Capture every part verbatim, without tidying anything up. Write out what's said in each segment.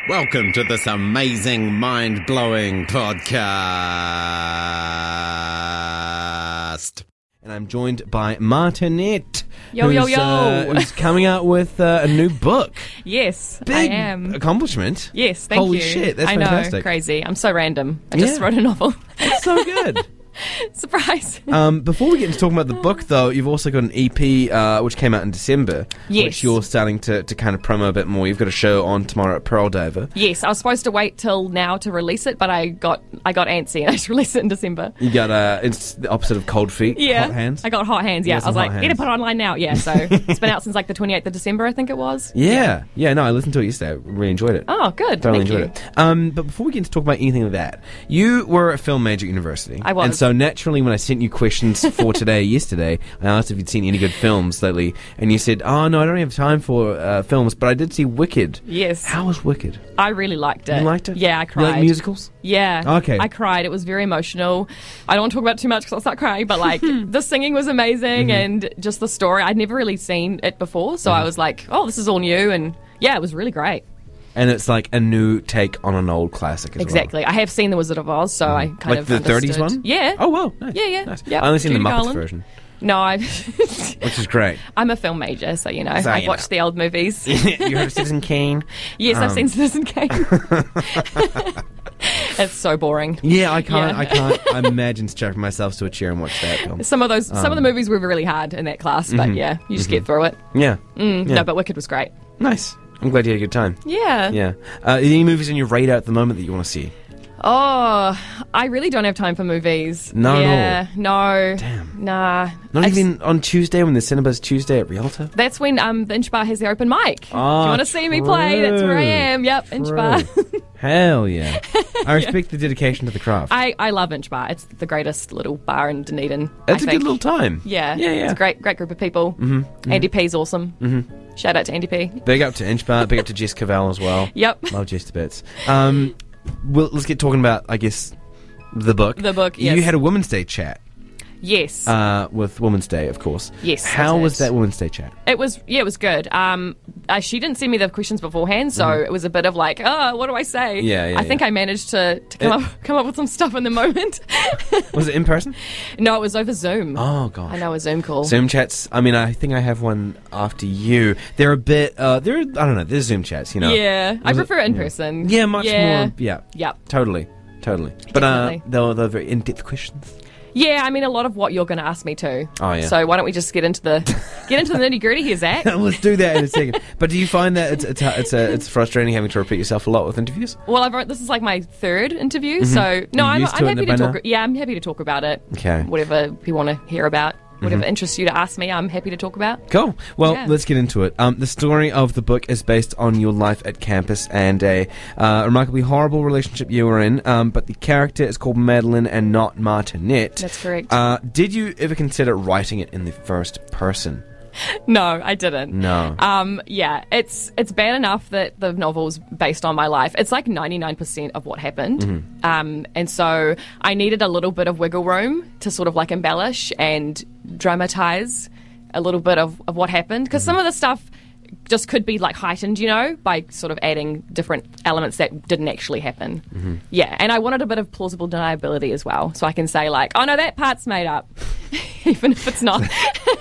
Welcome to this amazing, mind-blowing podcast. And I'm joined by Martinette. Yo, who's, yo, yo. Uh, who's coming out with uh, a new book. Yes, Big I am. accomplishment. Yes, thank Holy you. shit, that's I fantastic. know, crazy. I'm so random. I just Yeah. wrote a novel. That's so good. Surprise. Um, before we get into talking about the book, though, you've also got an E P uh, which came out in December, Yes. which you're starting to, to kind of promo a bit more. You've got a show on tomorrow at Pearl Diver. Yes, I was supposed to wait till now to release it, but I got I got antsy and I just released it in December. You got uh, it's the opposite of cold feet, Yeah, hot hands. I got hot hands. Yeah, You got I was some like, hot need to hands. put it online now. Yeah, so it's been out since like the twenty-eighth of December, I think it was. Yeah, yeah. No, I listened to it yesterday. I really enjoyed it. Oh, good. Thoroughly Thank enjoyed you. it. Um, but before we get into talk about anything like that, you were a film major at university. I was. And so naturally, when I sent you questions for today, yesterday, I asked if you'd seen any good films lately, and you said, "Oh no, I don't have time for uh, films, but I did see Wicked." Yes. How was Wicked? I really liked it. You liked it? Yeah, I You cried. like musicals? Yeah. Okay. I cried. It was very emotional. I don't want to talk about it too much because I'll start crying, but like the singing was amazing Mm-hmm. and just the story. I'd never really seen it before, so I was like, oh, this is all new. And yeah, it was really great. And it's like a new take on an old classic as Exactly. I have seen The Wizard of Oz, so I kind well. Like of the thirties understood. one? Yeah. Oh, wow. Nice. Yeah, yeah. Nice. Yep. I only seen Judy the Muppets Garland. version, No, I, which is great. I'm a film major, so you know, So, I've you watched know. the old movies. You heard of Citizen Kane? Yes, I've Um, seen Citizen Kane. It's so boring. Yeah, I can't. Yeah. I can't imagine strapping myself to a chair and watch that film. Some of those, some of Um, the movies were really hard in that class, but yeah, you just get through it. Yeah. Mm, Yeah. No, but Wicked was great. Nice. I'm glad you had a good time. Yeah. Yeah. Uh, any movies on your radar at the moment that you want to see? Oh, I really don't have time for movies. Not at yeah, no. Damn. Nah. Not I've- even on Tuesday when the cinema's Tuesday at Rialto? That's when um, the Inch Bar has their open mic. if you Ah, want to see me play, that's where I true. am. Yep, Inch True. Bar. Hell yeah. I respect the dedication to the craft. I, I love Inch Bar. It's the greatest little bar in Dunedin. It's I a think. good little time. Yeah, Yeah, yeah. It's a great, great group of people. Mm-hmm. Andy P's awesome. Mm-hmm. Shout out to Andy P. Big up to Inchbar, big up to Jess Cavell as well. Yep. Love Jess to bits. Um, well, let's get talking about, I guess, the book. The book, You yes. had a Women's Day chat. Yes. Uh, with Women's Day, of course. Yes, I How did. was that Women's Day chat? It was, yeah, it was good. Um, uh, she didn't send me the questions beforehand, so it was a bit of like, oh, what do I say? Mm-hmm. Yeah, yeah, I think yeah. I managed to, to come It- up come up with some stuff in the moment. Was it in person? No, it was over Zoom. Oh, gosh. I know, a Zoom call. Zoom chats. I mean, I think I have one after you. They're a bit. Uh, they're. I don't know. They're Zoom chats. You know. Yeah, I Was it- prefer it in yeah. person. Yeah, much Yeah. more. Yeah. Yep. Totally. Totally. But uh, Definitely. they're, they're very in-depth questions. Yeah, I mean, a lot of what you're going to ask me too. Oh, yeah. So why don't we just get into the get into the nitty gritty here, Zach? Let's do that in a second. But do you find that it's it's it's, uh, it's frustrating having to repeat yourself a lot with interviews? Well, I've this is like my third interview, so no, You're I'm, used I'm to it happy by to now? talk. Yeah, I'm happy to talk about it. Okay. Whatever you want to hear about, whatever interests you to ask me, I'm happy to talk about. Cool. Well, Yeah. let's get into it. Um, the story of the book is based on your life at campus and a uh, remarkably horrible relationship you were in. Um, but the character is called Madeline and not Martinette. That's correct. Uh, did you ever consider writing it in the first person? No, I didn't. No. Um, yeah, it's it's bad enough that the novel's based on my life. It's like ninety-nine percent of what happened. Mm-hmm. Um, and so I needed a little bit of wiggle room to sort of like embellish and dramatize a little bit of, of what happened. Because some of the stuff just could be like heightened, you know, by sort of adding different elements that didn't actually happen. Mm-hmm. Yeah, and I wanted a bit of plausible deniability as well. So I can say like, oh no, that part's made up. Even if it's not.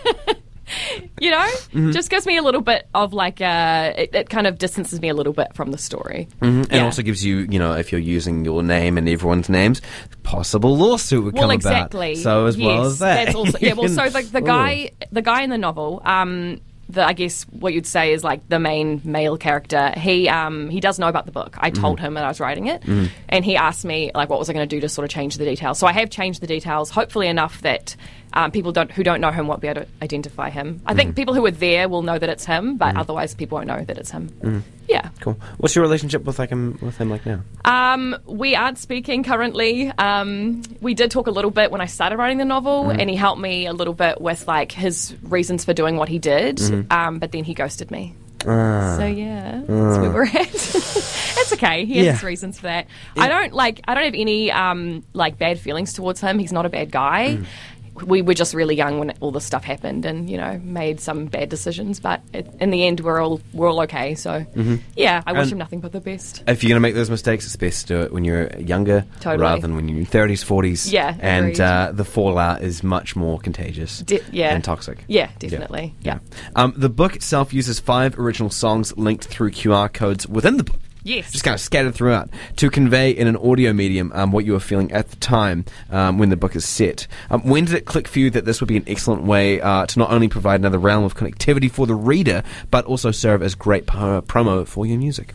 You know, Mm-hmm. just gives me a little bit of like, uh, it, it kind of distances me a little bit from the story. Mhm. And Yeah. also gives you, you know, if you're using your name and everyone's names, possible lawsuit would Well, come exactly. about. So as well Yes, as that. That's also, yeah. Well, so the, the Ooh. guy, the guy in the novel, um, the I guess what you'd say is like the main male character. He um he does know about the book. I Mm-hmm. told him that I was writing it, and he asked me like what was I going to do to sort of change the details. So I have changed the details, hopefully enough that. Um, people don't who don't know him won't be able to identify him. I Mm-hmm. think people who are there will know that it's him, but otherwise people won't know that it's him. Yeah. Cool. What's your relationship with like him with him like now? Um, we aren't speaking currently. Um, we did talk a little bit when I started writing the novel, and he helped me a little bit with like his reasons for doing what he did. Um, but then he ghosted me. Ah. So yeah, that's where we're at. It's okay. He has Yeah. his reasons for that. I don't like. I don't have any um, like bad feelings towards him. He's not a bad guy. we were just really young when all this stuff happened, and you know, made some bad decisions. But it, in the end, we're all we're all okay. So Mm-hmm. yeah, I wish And- him nothing but the best. If you're going to make those mistakes, it's best to do it when you're younger Totally. rather than when you're in your thirties, forties. Yeah, And agreed. uh, the fallout is much more contagious De- yeah. and toxic. Yeah, definitely. Yeah. Um, the book itself uses five original songs linked through Q R codes within the book. Yes. Just kind of scattered throughout to convey in an audio medium um, what you were feeling at the time um, when the book is set. Um, when did it click for you that this would be an excellent way uh, to not only provide another realm of connectivity for the reader, but also serve as great po- promo for your music?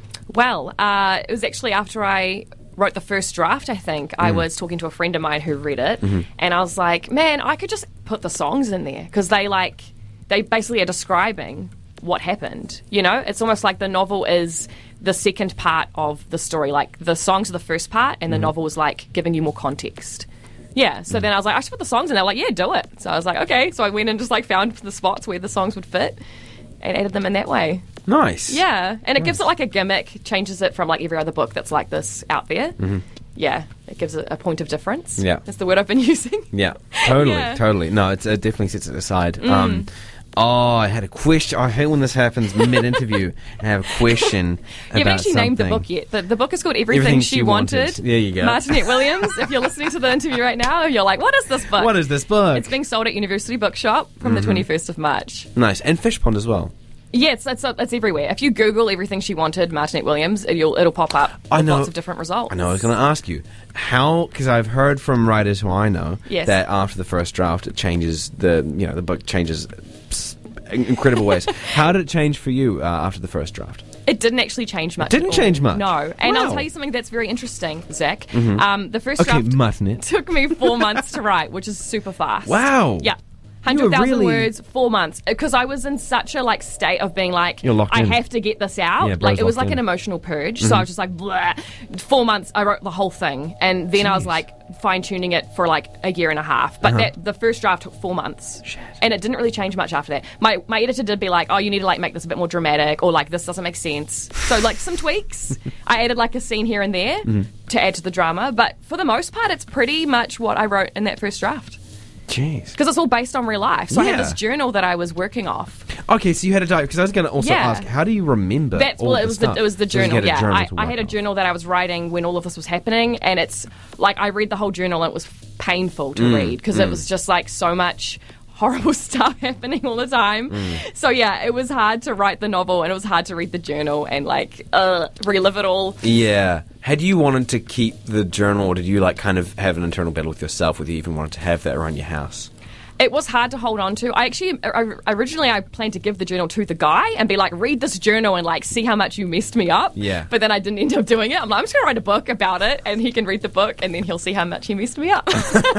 Well, uh, it was actually after I wrote the first draft, I think. I was talking to a friend of mine who read it, and I was like, man, I could just put the songs in there, because they, like, they basically are describing what happened, you know? It's almost like the novel is the second part of the story. Like, the songs are the first part, and the novel is, like, giving you more context. Yeah, so then I was like, I should put the songs in. They're like, yeah, do it. So I was like, okay. So I went and just, like, found the spots where the songs would fit and added them in that way. Nice. Yeah, and it gives it like a gimmick, changes it from like every other book that's like this out there. Mm-hmm. Yeah, it gives it a point of difference. Yeah. That's the word I've been using. Yeah, totally, Yeah. totally. No, it's, it definitely sets it aside. Um, oh, I had a question. I hate when this happens mid-interview. I have a question You haven't about actually named the something. book yet. The, the book is called Everything, Everything She, She Wanted. Wanted. There you go. Martinette Williams. If you're listening to the interview right now, you're like, what is this book? What is this book? It's being sold at University Bookshop from the twenty-first of March. Nice. And Fish Pond as well. Yeah, it's, it's, it's everywhere. If you Google Everything She Wanted, Martinette Williams, it'll, it'll pop up I with know- lots of different results. I know, I was going to ask you, how, because I've heard from writers who I know Yes. that after the first draft it changes, the you know, the book changes s- in incredible ways. How did it change for you uh, after the first draft? It didn't actually change much. Didn't at all. change much? No. And I'll Wow. tell you something that's very interesting, Zach. Um, the first Okay, draft Martinette. took me four months to write, which is super fast. Wow. Yeah. You were one hundred thousand really- words, four months. Because I was in such a like state of being like, You're locked I in. have to get this out. Yeah, bro's like it was locked like in. an emotional purge. So I was just like, blah. Four months, I wrote the whole thing. And then I was Jeez. like fine tuning it for like a year and a half. But that, the first draft took four months. Shit. And it didn't really change much after that. My my editor did be like, oh, you need to like make this a bit more dramatic, or like this doesn't make sense. So like some tweaks. I added like a scene here and there to add to the drama. But for the most part, it's pretty much what I wrote in that first draft. Jeez. Because it's all based on real life. So I had Yeah. this journal that I was working off. Okay, so you had a diary, because I was going to also Yeah. ask, how do you remember That's all well, of it the was stuff? the it was the So you journal. had a Yeah, journal I, to I work had a off. journal that I was writing when all of this was happening, and it's like I read the whole journal and it was painful Mm, to read because it was just like so much horrible stuff happening all the time. Mm. So yeah, it was hard to write the novel and it was hard to read the journal and like uh, relive it all. Yeah. Had you wanted to keep the journal, or did you like kind of have an internal battle with yourself whether you even wanted to have that around your house? It was hard to hold on to. I actually, I, originally, I planned to give the journal to the guy and be like, read this journal and like see how much you messed me up. Yeah. But then I didn't end up doing it. I'm like, I'm just going to write a book about it and he can read the book and then he'll see how much he messed me up.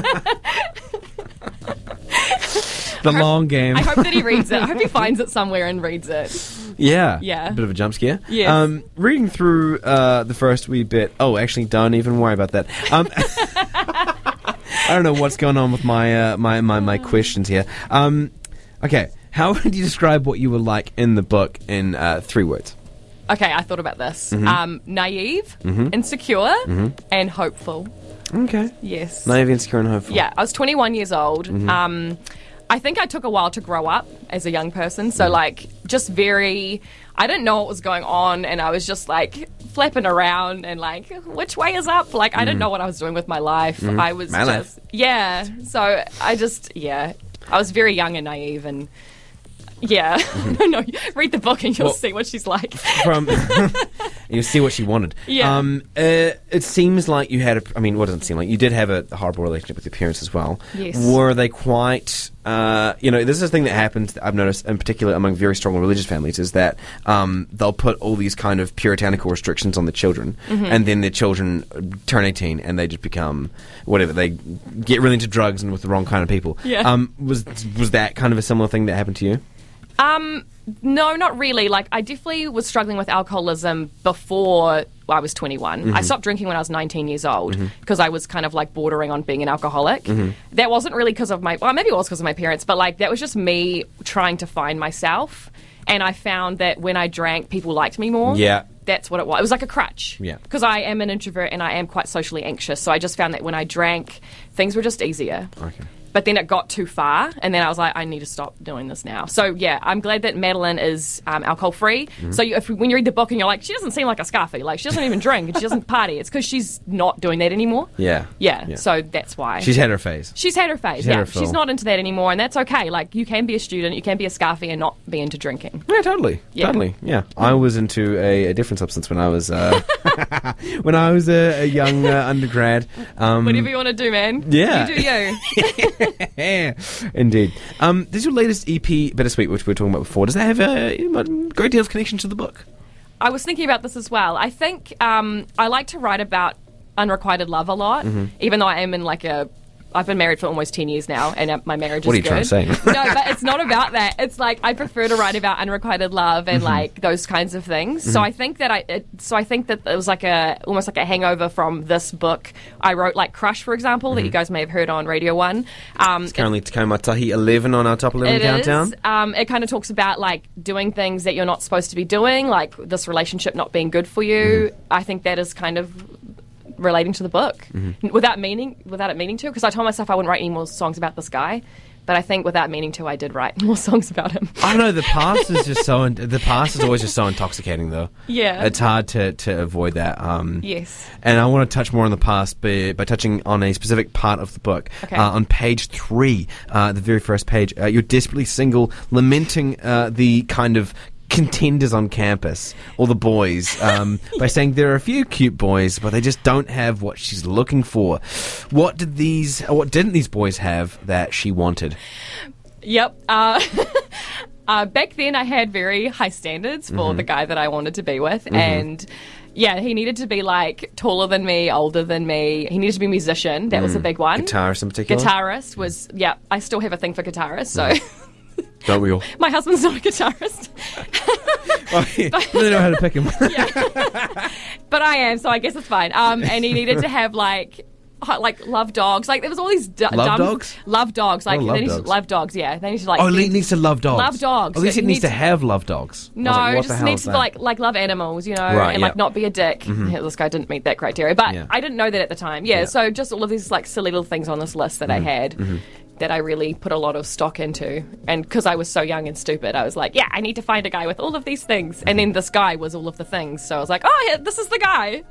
The long game. I hope that he reads it. I hope he finds it somewhere and reads it. Yeah. Yeah. Bit of a jump scare. Yes. Um, reading through uh, the first wee bit. Oh, actually, don't even worry about that. Um, I don't know what's going on with my uh, my, my my questions here. Um, okay, how would you describe what you were like in the book in uh, three words? Okay, I thought about this. Mm-hmm. Um, naive, insecure, and hopeful. Okay. Yes. Naive, insecure, and hopeful. Yeah, I was twenty-one years old. Mm-hmm. Um, I think I took a while to grow up as a young person. Mm. So, like, just very, I didn't know what was going on. And I was just, like, flapping around and, like, which way is up? Like, I didn't know what I was doing with my life. I was Mm. My just, yeah. So, I just, yeah. I was very young and naive and, yeah. no, read the book and you'll Well- see what she's like. From you see what she wanted. Yeah. Um, uh, it seems like you had a. I mean, what does it seem like? You did have a horrible relationship with your parents as well. Yes. Were they quite? Uh, you know, this is a thing that happens. I've noticed, in particular, among very strong religious families, is that um, they'll put all these kind of puritanical restrictions on the children, Mm-hmm. and then their children turn eighteen and they just become whatever. They get really into drugs and with the wrong kind of people. Yeah. Um, was was that kind of a similar thing that happened to you? Um, no, not really. Like, I definitely was struggling with alcoholism before I was twenty-one. Mm-hmm. I stopped drinking when I was nineteen years old because I was kind of like bordering on being an alcoholic. That wasn't really because of my, well, maybe it was because of my parents, but like that was just me trying to find myself. And I found that when I drank, people liked me more. Yeah. That's what it was. It was like a crutch. Yeah. Because I am an introvert and I am quite socially anxious. So I just found that when I drank, things were just easier. Okay. but then it got too far, and then I was like, I need to stop doing this now. So yeah, I'm glad that Madeline is um, alcohol free. Mm-hmm. So you, if when you read the book and you're like, she doesn't seem like a Scarfie, like she doesn't even drink and she doesn't party, it's because she's not doing that anymore. Yeah. yeah, Yeah. So that's why She's had her phase. she's had her phase. She's had yeah, her fill. she's not into that anymore, and that's okay. Like you can be a student, you can be a Scarfie, and not be into drinking. Yeah, totally. Yeah. Totally. Yeah. I was into a, a different substance when I was uh, when I was a, a young uh, undergrad. Um, Whatever you want to do, man. Yeah. You do you. Indeed. Um, this is your latest E P, Bittersweet, which we were talking about before. Does that have a, a great deal of connection to the book? I was thinking about this as well. I think um, I like to write about unrequited love a lot, Mm-hmm. even though I am in like a... I've been married for almost ten years now, and uh, my marriage What is are you good. trying to say? No, but it's not about that. It's like I prefer to write about unrequited love and Mm-hmm. like those kinds of things. So I think that I, it, so I think that it was like a almost like a hangover from this book. I wrote like Crush, for example, Mm-hmm. that you guys may have heard on Radio One. Um, It's currently Te Kaumatahi eleven on our top eleven it countdown. is. Um, it kind of talks about like doing things that you're not supposed to be doing, like this relationship not being good for you. Mm-hmm. I think that is kind of relating to the book Mm-hmm. without meaning, without it meaning to. Because I told myself I wouldn't write any more songs about this guy, but I think without meaning to, I did write more songs about him. I don't know. The past is just so. In- the past is always just so intoxicating, though. Yeah. It's hard to, to avoid that. Um, Yes. And I want to touch more on the past by, by touching on a specific part of the book. Okay. Uh, on page three, uh, the very first page, uh, you're desperately single, lamenting uh, the kind of contenders on campus, or the boys, um, by saying there are a few cute boys, but they just don't have what she's looking for. What did these? Or what didn't these boys have that she wanted? Yep. Uh, uh, back then, I had very high standards for Mm-hmm. the guy that I wanted to be with, and yeah, he needed to be like taller than me, older than me. He needed to be a musician. That was a big one. Guitarist in particular. Guitarist was yeah. I still have a thing for guitarists, so. Mm. Don't we all? My husband's not a guitarist. Oh, yeah. They know how to pick him. But I am, so I guess it's fine. Um, and he needed to have like, hot- like love dogs. Like there was all these d- Love dumb dogs? love dogs. Like Oh, love they need to- dogs. love dogs. Yeah, they need to like. Oh, be- it needs to love dogs. Love dogs. At least It it needs needs- to have love dogs. I No, was like, what it the just hell needs is to that? be like like love animals, you know, Right, and yeah. like not be a dick. Yeah, this guy didn't meet that criteria, but Yeah. I didn't know that at the time. Yeah, Yeah. so just all of these like silly little things on this list that I had. That I really put a lot of stock into. And because I was so young and stupid, I was like, yeah, I need to find a guy with all of these things. And then this guy was all of the things. So I was like, oh, yeah, this is the guy.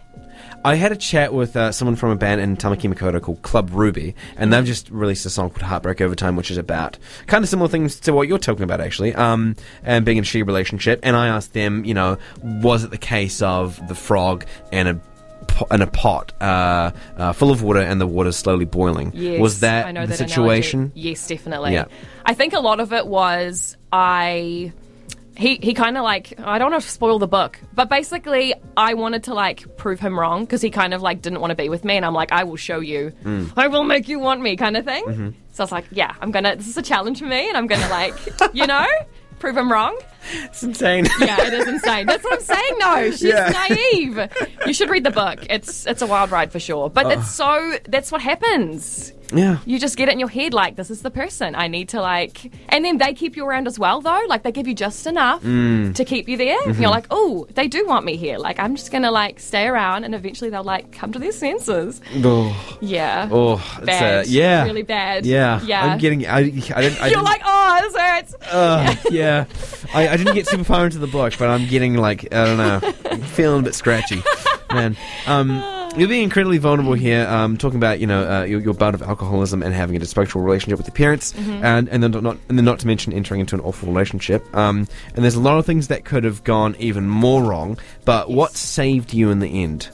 I had a chat with uh, someone from a band in Tamaki Makaurau called Club Ruby, and they've just released a song called Heartbreak Over Time, which is about kind of similar things to what you're talking about, actually, um, and being in a shitty relationship. And I asked them, you know, was it the case of the frog and a po- in a pot uh, uh, full of water and the water's slowly boiling? Yes, was that I know the that situation? analogy. Yes, definitely. Yeah. I think a lot of it was I. He, he kind of like, I don't want to spoil the book, but basically I wanted to like prove him wrong because he kind of like didn't want to be with me, and I'm like, I will show you, Mm. I will make you want me kind of thing. Mm-hmm. So I was like, yeah, I'm gonna, this is a challenge for me, and I'm gonna like, you know, prove him wrong. It's insane. Yeah, it is insane. That's what I'm saying. No, she's Yeah. naive. You should read the book. It's it's a wild ride for sure. But it's so that's what happens. Yeah. You just get it in your head like this is the person I need to like, and then they keep you around as well though. Like they give you just enough Mm. to keep you there. Mm-hmm. You're like, oh, they do want me here. Like I'm just gonna like stay around, and eventually they'll like come to their senses. Oh, Yeah. oh it's, Bad. uh, yeah. Really bad. Yeah. Yeah. I'm getting. I, I didn't. I You're didn't, like, oh, this hurts. Uh, yeah, I, I didn't get super far into the book, but I'm getting like I don't know, I'm feeling a bit scratchy, man. Um, you're being incredibly vulnerable here, um, talking about you know uh, your, your bout of alcoholism and having a dysfunctional relationship with your parents, Mm-hmm. and and then not and then not to mention entering into an awful relationship. Um, and there's a lot of things that could have gone even more wrong. But what saved you in the end?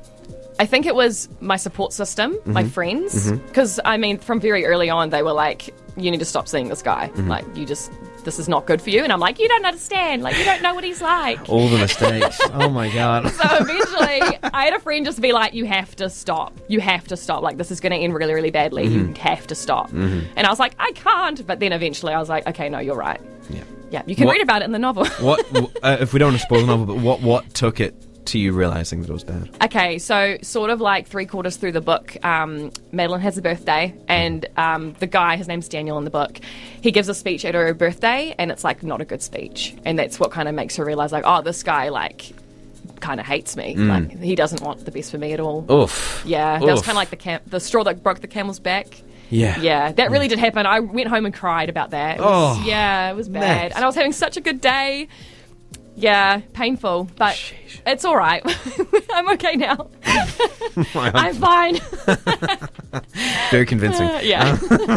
I think it was my support system, Mm-hmm. my friends. Because, I mean, from very early on, they were like, you need to stop seeing this guy. Mm-hmm. Like, you just, this is not good for you. And I'm like, you don't understand. Like, you don't know what he's like. All the mistakes. Oh my god. So eventually, I had a friend just be like, you have to stop. You have to stop. Like, this is going to end really, really badly. Mm-hmm. You have to stop. And I was like, I can't. But then eventually, I was like, okay, no, you're right. Yeah. Yeah, you can What- read about it in the novel. What uh, if we don't want to spoil the novel? But what what took it to you realizing that it was bad? Okay, so sort of like three quarters through the book, um, Madeline has a birthday, and um, the guy, his name's Daniel in the book, he gives a speech at her birthday, and it's like not a good speech, and that's what kind of makes her realize, like, oh, this guy like kind of hates me, Mm. like he doesn't want the best for me at all. Oof. Yeah, that was Oof. kind of like the cam- the straw that broke the camel's back. Yeah. Yeah, that really did happen. I went home and cried about that. It was, Oh, yeah, it was bad. Matt. And I was having such a good day. Yeah, painful, but Sheesh. it's all right. I'm okay now. I'm fine. Very convincing. Uh, yeah.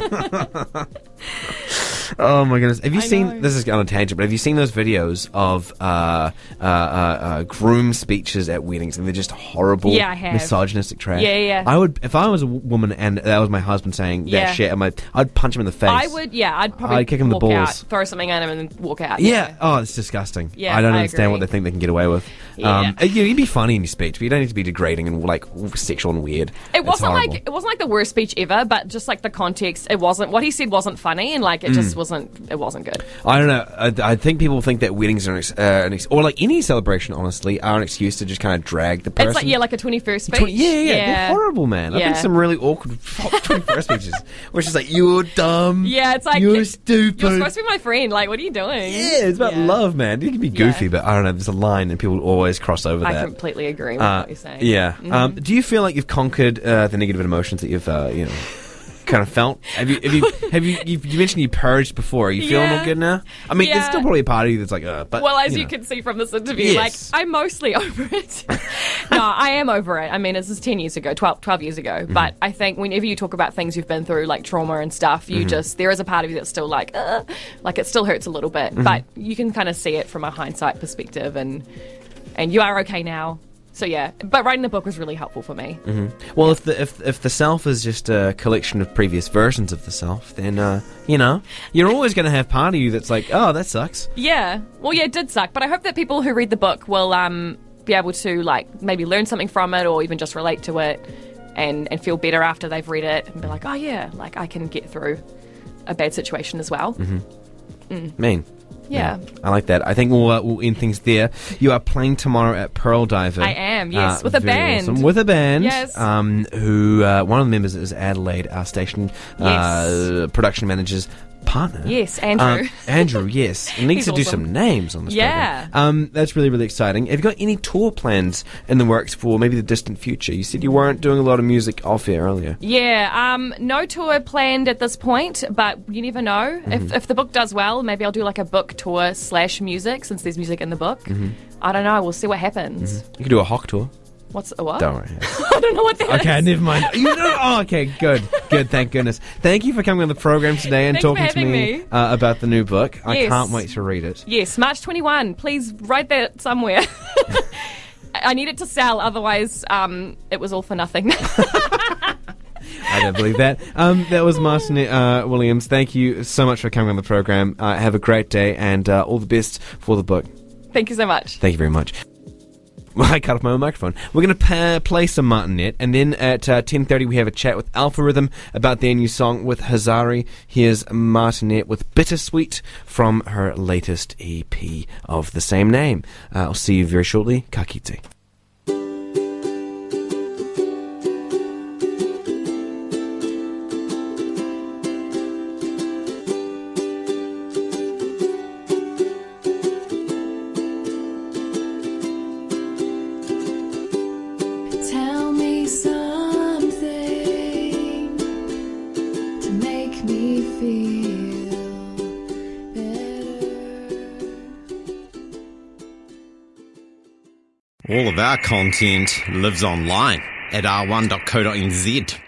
Oh my goodness! Have you I seen? know. This is on a tangent, but have you seen those videos of uh, uh, uh, uh, groom speeches at weddings, and they're just horrible, Yeah, I have. misogynistic trash? Yeah, yeah. I would, if I was a w- woman and that was my husband saying Yeah. that shit, I'm like, I'd punch him in the face. I would, yeah, I'd probably I'd kick him in the walk out, balls. throw something at him, and then walk out. Yeah. Oh, it's disgusting. Yeah, I don't I understand what agree. they think they can get away with. Yeah. Um, you know, you'd be funny in your speech, but you don't need to be degrading and like sexual and weird. It It's wasn't horrible. like it wasn't like the worst speech ever, but just like the context, it wasn't what he said wasn't funny, and like it Mm. just wasn't it wasn't good. I don't know. I, I think people think that weddings are an, ex- uh, an ex- or like any celebration, honestly, are an excuse to just kind of drag the person. It's like yeah, like a twenty-first speech. Twenty- yeah, yeah, yeah, they're horrible, man. I've been Yeah. to some really awkward twenty-first speeches, where it's just like, you're dumb. Yeah, it's like you're you're stupid. supposed to be my friend. Like, what are you doing? Yeah, it's about Yeah. love, man. You can be goofy, Yeah. but I don't know. There's a line, and people always cross over I that. completely agree with Uh, what you're saying. yeah. Mhm. Um, do you feel like you've conquered uh, the negative emotions that you've, uh, you know, kind of felt? Have you? Have you? Have you? You've, you mentioned you purged before. Are you feeling Yeah. all good now? I mean, there's Yeah. still probably a part of you that's like, uh, but Well, as you, know. can see from this interview, Yes. like, I'm mostly over it. No, I am over it. I mean, this is ten years ago, twelve, twelve years ago. Mm-hmm. But I think whenever you talk about things you've been through, like trauma and stuff, you Mm-hmm. just, there is a part of you that's still like, uh, like it still hurts a little bit. Mm-hmm. But you can kind of see it from a hindsight perspective, and and you are okay now. So yeah, but writing the book was really helpful for me. Well, if the if if the self is just a collection of previous versions of the self, then uh, you know, you're always going to have part of you that's like, oh, that sucks. Yeah. Well, yeah, it did suck, but I hope that people who read the book will um, be able to like maybe learn something from it, or even just relate to it, and and feel better after they've read it, and be like, oh yeah, like I can get through a bad situation as well. Mean. Yeah. I like that. I think we'll, uh, we'll end things there. You are playing tomorrow at Pearl Diver. I am, yes, with a very band. awesome. With a band. Yes. Um, who, uh, one of the members is Adelaide, our station uh, production manager's partner. Yes, Andrew. Um, Andrew, yes. He needs He's to do awesome. some names on this Yeah. program. Um, that's really, really exciting. Have you got any tour plans in the works for maybe the distant future? You said you weren't doing a lot of music off air earlier. Yeah, um, no tour planned at this point, but you never know. Mm-hmm. If, if the book does well, maybe I'll do like a book tour slash music, since there's music in the book. Mm-hmm. I don't know. We'll see what happens. You could do a Hawk tour. What's a what? Don't worry. I don't know what that is. Okay, never mind. You know, oh, okay, good, good. Thank goodness. Thank you for coming on the program today and Thanks for talking to having me, me. Uh, about the new book. I Yes. can't wait to read it. Yes, March twenty-first. Please write that somewhere. I need it to sell, otherwise um, it was all for nothing. I don't believe that. Um, that was Martin uh, Williams. Thank you so much for coming on the program. Uh, have a great day and uh, all the best for the book. Thank you so much. Thank you very much. Well, I cut off my own microphone. We're going to pa- play some Martinet, and then at uh, ten thirty we have a chat with Alpha Rhythm about their new song with Hazari. Here's Martinet with Bittersweet from her latest E P of the same name. Uh, I'll see you very shortly. Ka kite. Tell me something to make me feel better. All of our content lives online at r one dot co dot n z.